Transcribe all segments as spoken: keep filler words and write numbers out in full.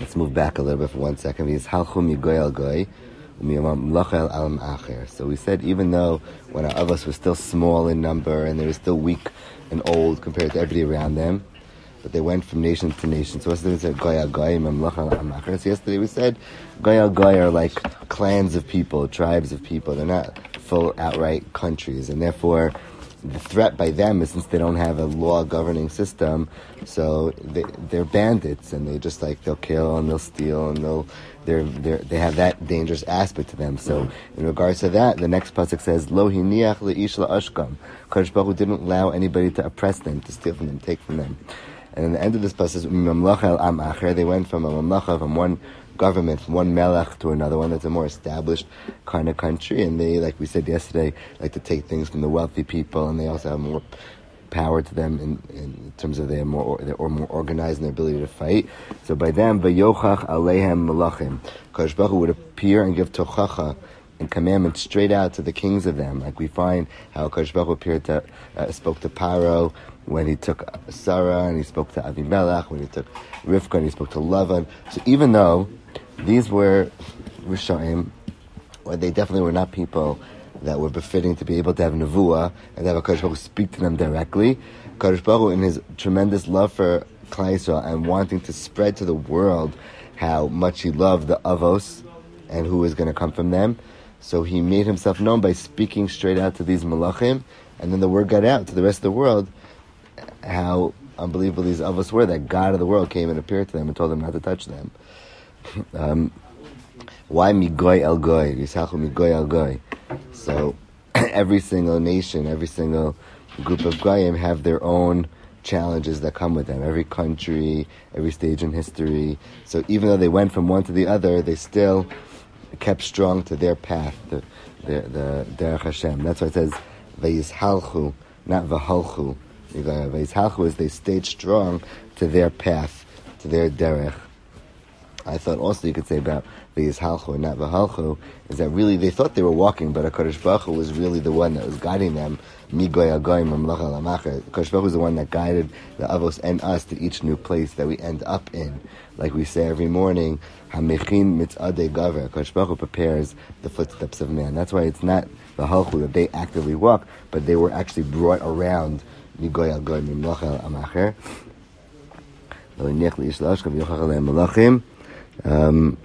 Let's move back a little bit for one second. So we said even though when our Avos were still small in number and they were still weak and old compared to everybody around them, but they went from nation to nation. So yesterday we said Goy Goy Mamlach al Amacher. So yesterday we said Goy Goy are like clans of people, tribes of people. They're not full outright countries, and therefore the threat by them is since they don't have a law governing system, so they, they're bandits, and they just like they'll kill and they'll steal and they'll they're they they have that dangerous aspect to them. So in regards to that, the next pasuk says Lo hiniach leish la'ashkam. Kadosh Baruch Hu didn't allow anybody to oppress them, to steal from them, take from them. And in the end of this passage, Mamlach el Am Acher, they went from a mamlacha, from one government, from one melech to another one that's a more established kind of country, and they, like we said yesterday, like to take things from the wealthy people, and they also have more power to them in, in terms of they're more they're more organized in their ability to fight. So by them, Vayochach Aleihem Malachim, Kadosh Baruch Hu would appear and give tochacha and commandments straight out to the kings of them, like we find how Kadosh Baruch Hu appeared to uh, spoke to Paro when he took Sarah, and he spoke to Avimelech when he took Rivka, and he spoke to Lavan. So even though these were Rishaim, or they definitely were not people that were befitting to be able to have nevuah and have a Kadosh Baruch Hu speak to them directly, Kadosh Baruch Hu, in his tremendous love for Klal Yisrael and wanting to spread to the world how much he loved the Avos and who was going to come from them, so he made himself known by speaking straight out to these Malachim, and then the word got out to the rest of the world how unbelievable these Avos were, that God of the world came and appeared to them and told them not to touch them. Um, why migoy el goy? Yishachu migoy el goy. So every single nation, every single group of goyim have their own challenges that come with them. Every country, every stage in history. So even though they went from one to the other, they still kept strong to their path, the the, the Derech Hashem. That's why it says vayishalchu, not vahalchu. Vayishalchu is they stayed strong to their path, to their derech. I thought also you could say about vayishalchu and not vahalchu is that really they thought they were walking, but HaKadosh Baruch Hu was really the one that was guiding them. Mi goy agoyim mamlach al amacher. HaKadosh Baruch Hu was the one that guided the Avos and us to each new place that we end up in. Like we say every morning, hamechin mitzadei gaver. HaKadosh Baruch Hu prepares the footsteps of man. That's why it's not vahalchu that they actively walk, but they were actually brought around. Mi goy agoyim mamlach al amacher. Lo yinech leish la'ashkav yochach aleim malachim. Um,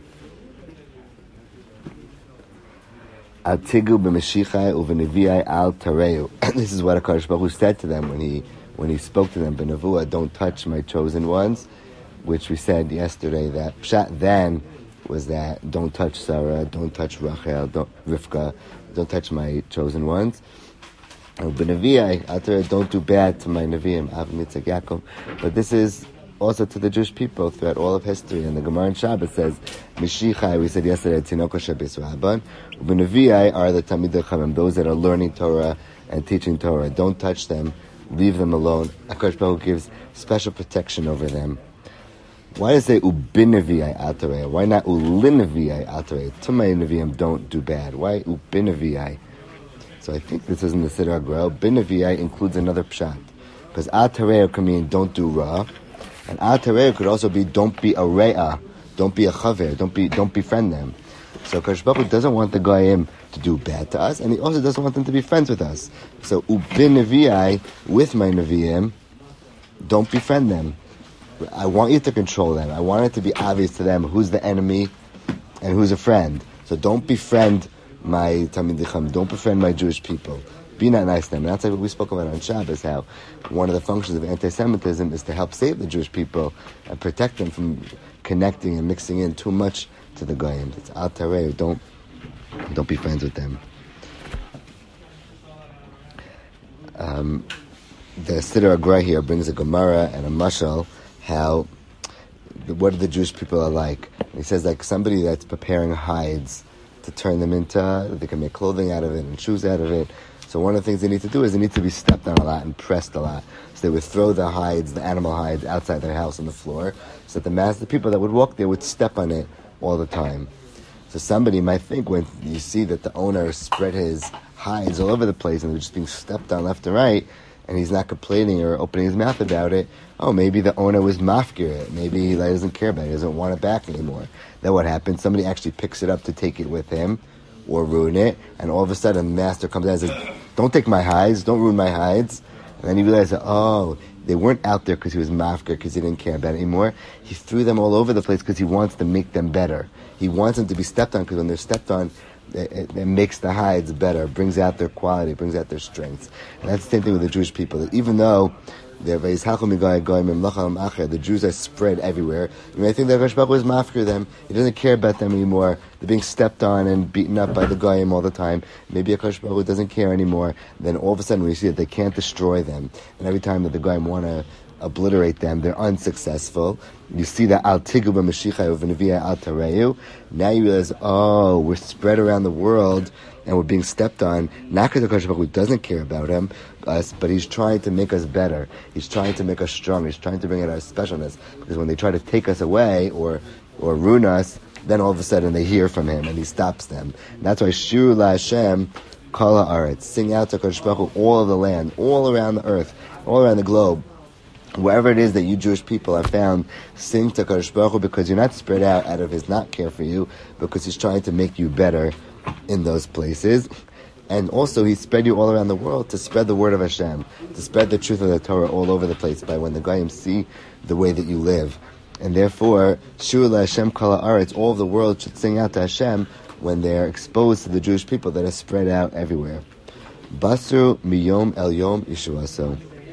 Atigu b'Mashichai u'v'nevi'ai al tareu. This is what HaKadosh Baruch Hu said to them when he when he spoke to them. B'nevuah, don't touch my chosen ones, which we said yesterday that pshat then was that don't touch Sarah, don't touch Rachel, don't Rivka, don't touch my chosen ones. B'nevi'ai al tareu, don't do bad to my nevi'im, Av Yitzchak Yaakov. But this is also to the Jewish people throughout all of history. And the Gemara in Shabbat says, Mishichai, we said yesterday, Tinoko Shabbos Rabban, Ubenevi'ai are the Talmidei Chachamim, those that are learning Torah and teaching Torah. Don't touch them, leave them alone. HaKadosh Baruch Hu gives special protection over them. Why does it say Ubenevi'ai Atarei? Why not Ulinevi'ai Atarei? Tumay Nevi'im don't do bad. Why Ubenevi'ai? So I think this is in the Siddur HaGra. Ubenevi'ai includes another pshat. Because Atarei can mean don't do ra. And Atareu could also be don't be a re'ah, don't be a chaver, don't be don't befriend them. So Kadosh Baruch Hu doesn't want the goyim to do bad to us, and he also doesn't want them to be friends with us. So ubin nevi'ai, with my nevi'im, don't befriend them. I want you to control them. I want it to be obvious to them who's the enemy and who's a friend. So don't befriend my Talmidei Chachamim, don't befriend my Jewish people. Be not nice to them. And that's like what we spoke about on Shabbos, how one of the functions of anti-Semitism is to help save the Jewish people and protect them from connecting and mixing in too much to the Goyim. It's al tarei, don't don't be friends with them. Um, the Siddur HaGra here brings a Gemara and a mashal, how what the Jewish people are like. And he says like somebody that's preparing hides to turn them into, they can make clothing out of it and shoes out of it. So one of the things they need to do is they need to be stepped on a lot and pressed a lot. So they would throw the hides, the animal hides, outside their house on the floor, so that the mass, the people that would walk there would step on it all the time. So somebody might think when you see that the owner spread his hides all over the place and they're just being stepped on left and right, and he's not complaining or opening his mouth about it, oh, maybe the owner was mafkir it. Maybe he like, doesn't care about it. He doesn't want it back anymore. Then what happens? Somebody actually picks it up to take it with him or ruin it, and all of a sudden the master comes out and says, don't take my hides, don't ruin my hides. And then he realized that, oh, they weren't out there because he was mafkir, because he didn't care about it anymore. He threw them all over the place because he wants to make them better. He wants them to be stepped on, because when they're stepped on, It, it, it makes the hides better, brings out their quality, brings out their strengths. And that's the same thing with the Jewish people. That even though they're the Jews are spread everywhere, you may think that Hakadosh Baruch Hu is mafkir them. He doesn't care about them anymore. They're being stepped on and beaten up by the Goyim all the time. Maybe Hakadosh Baruch Hu doesn't care anymore. Then all of a sudden we see that they can't destroy them. And every time that the Goyim want to obliterate them, they're unsuccessful. You see that al tigu b'mashicha u'v'neviah al tareyu. Now you realize, oh, we're spread around the world and we're being stepped on. Not because Hakadosh Baruch Hu doesn't care about him, us, but he's trying to make us better. He's trying to make us strong. He's trying to bring out our specialness. Because when they try to take us away or or ruin us, then all of a sudden they hear from him and he stops them. And that's why Shiru La Hashem Kol Haaretz, sing out to Hakadosh Baruch Hu, all of the land, all around the earth, all around the globe. Wherever it is that you Jewish people are found, sing to Hakadosh Baruch Hu, because you're not spread out out of his not care for you, because he's trying to make you better in those places. And also he spread you all around the world to spread the word of Hashem, to spread the truth of the Torah all over the place, by when the Goyim see the way that you live. And therefore, Shur La Hashem Kol Haaretz, all of the world should sing out to Hashem when they're exposed to the Jewish people that are spread out everywhere. Basru miyom el yom yishuaso.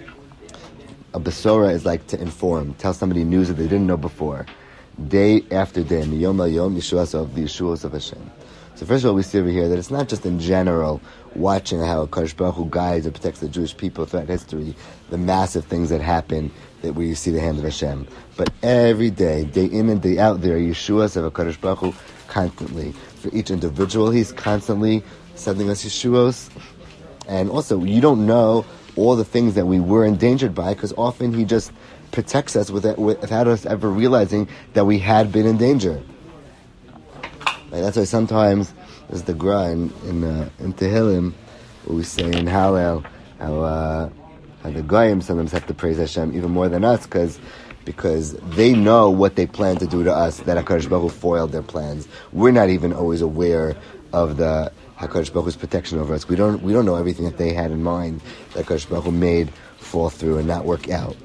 A besora is like to inform, tell somebody news that they didn't know before. Day after day, miyom el yom yishuaso, of the Yeshuas of Hashem. So first of all, we see over here that it's not just in general watching how Hakadosh Baruch Hu guides and protects the Jewish people throughout history, the massive things that happen that where you see the hand of Hashem. But every day, day in and day out, there are Yeshuas of Hakadosh Baruch Hu constantly. For each individual, he's constantly sending us Yeshuos. And also, you don't know all the things that we were endangered by, because often he just protects us without, without us ever realizing that we had been in danger. Like that's why sometimes there's the Gra in in, uh, in Tehillim, where we say in Hallel how, uh, how the Goyim sometimes have to praise Hashem even more than us, because because they know what they plan to do to us, that HaKadosh Baruch Hu foiled their plans. We're not even always aware of the HaKadosh Baruch Hu's protection over us. We don't we don't know everything that they had in mind that HaKadosh Baruch Hu made fall through and not work out.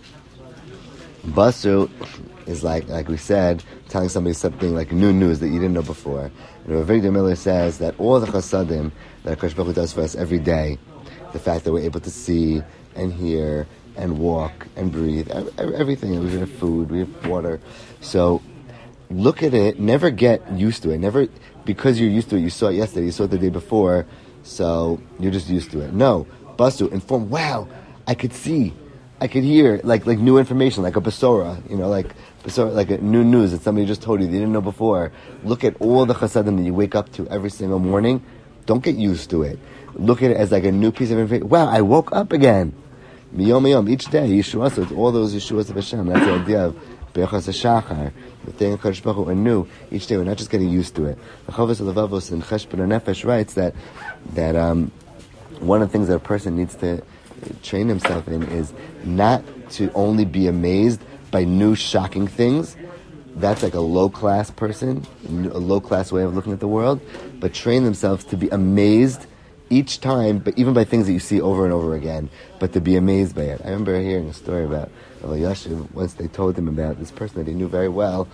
Basu is like, like we said, telling somebody something like new news that you didn't know before. And Rav Avigdor Miller says that all the chasadim that HaKadosh Baruch Hu does for us every day, the fact that we're able to see and hear and walk and breathe, everything, we have food, we have water. So look at it, never get used to it. Never, because you're used to it, you saw it yesterday, you saw it the day before, so you're just used to it. No, Basu, inform, wow, I could see, I could hear, like like new information, like a Basora, you know, like Basora, like a new news that somebody just told you that you didn't know before. Look at all the chasadim that you wake up to every single morning. Don't get used to it. Look at it as like a new piece of information. Wow, I woke up again. Miyom miyom, each day, Yeshua, so it's all those Yeshuas of Hashem. That's the idea of Bechas HaShachar, the thing of Kadosh Baruch Hu anew each day. We're not just getting used to it. The Chovos HaLevavos in Cheshbon HaNefesh writes that, that um, one of the things that a person needs to train himself in is not to only be amazed by new shocking things. That's like a low-class person, a low-class way of looking at the world, but train themselves to be amazed each time, but even by things that you see over and over again, but to be amazed by it. I remember hearing a story about Rav Yashiv, once they told him about this person that he knew very well,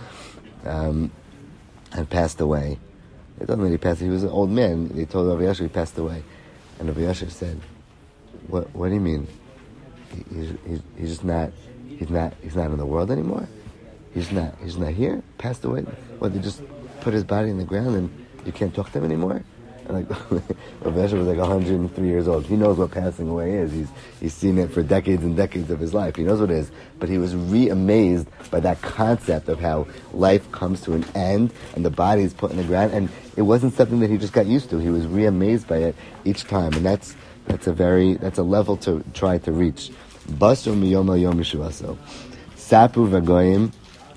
um, had passed away. They told him that he passed, he was an old man, they told Rav Yashiv he passed away. And Rav Yashiv said, What? What do you mean? He, he's, he's, he's just not. He's not. He's not in the world anymore. He's not. He's not here. Passed away. What? They just put his body in the ground and you can't talk to him anymore. And like Rav Yashiv was like one hundred three years old. He knows what passing away is. He's he's seen it for decades and decades of his life. He knows what it is. But he was re-amazed by that concept of how life comes to an end and the body is put in the ground. And it wasn't something that he just got used to. He was re-amazed by it each time. And that's. That's a very, that's a level to try to reach. Basu miyom yom yishuaso. Sapu v'goyim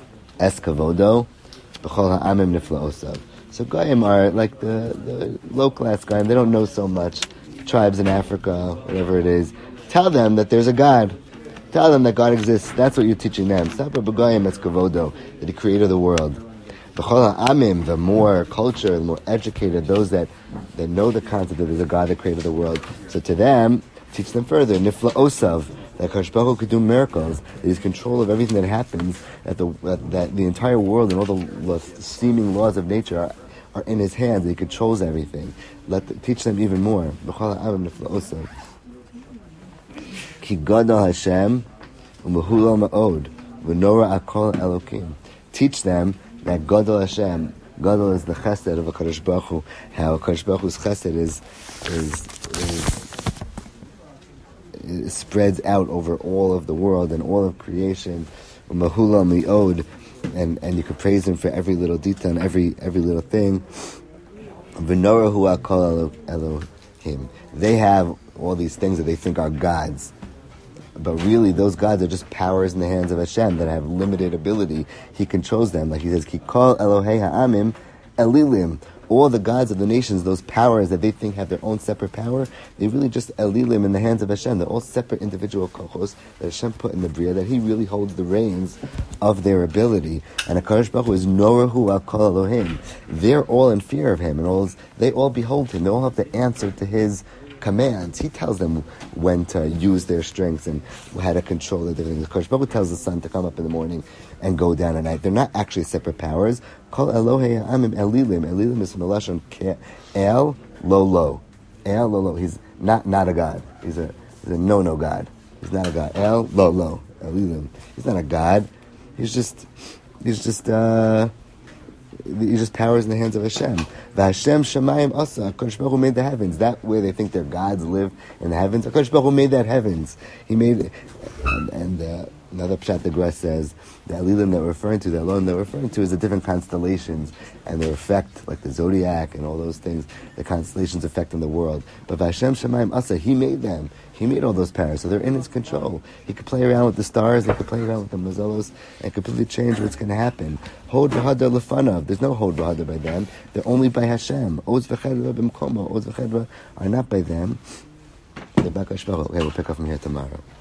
es kavodo b'chol ha'amim niflaosav. So goyim are like the, the low-class goyim. They don't know so much. Tribes in Africa, whatever it is, Tell them that there's a God. Tell them that God exists. That's what you're teaching them. That the creator of the world. The more culture, the more educated, those that, that know the concept that there's a God that created the world. So to them, teach them further. Nifla Osav, that Kadosh Baruch Hu could do miracles, that He's control of everything that happens, that the that, that the entire world and all the, the seeming laws of nature are, are in His hands. He controls everything. Let the, teach them even more. Ki gadol Hashem u'mehulal ma'od v'nora akol Elokim. Teach them that gadol Hashem, gadol is the chesed of a Kadosh Baruch Hu. How Kadosh Baruch Hu's chesed is is is. It spreads out over all of the world and all of creation. Mahula mi'od, and and you can praise Him for every little detail and every every little thing. V'nora hu akol Elohim. They have all these things that they think are gods, but really those gods are just powers in the hands of Hashem that have limited ability. He controls them, like He says, Ki kol Elohei ha'amim elilim. All the gods of the nations, those powers that they think have their own separate power, they really just elilim in the hands of Hashem. They're all separate individual kochos that Hashem put in the Bria, that He really holds the reins of their ability. And HaKadosh Baruch Hu is Norahu Al-Kol Elohim. They're all in fear of Him, and all they all behold Him. They all have to answer to His commands. He tells them when to use their strengths and how to control the different things. HaKadosh Baruch Hu tells the sun to come up in the morning and go down at night. They're not actually separate powers. Kol Elohei Amim Elilim. Elilim is from the Lashon El Lo Lo. El Lo Lo. He's not not a god. He's a he's a no no god. He's not a god. El Lo Lo. Elilim. He's not a god. He's just he's just uh He just powers in the hands of Hashem. V'Hashem Shemayim Asa. HaKadosh Baruch Hu made the heavens. That way they think their gods live in the heavens. HaKadosh Baruch Hu made that heavens. He made it. And, and uh, another Pshat the Gemara says, the Elilim that we're referring to, the Elohim that we're referring to is the different constellations and their effect, like the zodiac and all those things, the constellations affecting the world. But V'Hashem Shemayim Asa, He made them. He made all those powers, so they're in His control. He could play around with the stars, He could play around with the mazalos, and completely change what's going to happen. Hod v'hadar lefanav. There's no hod v'hadar by them. They're only by Hashem. Oz v'chedra b'mkomo. Oz v'chedra are not by them. Okay, we'll pick up from here tomorrow.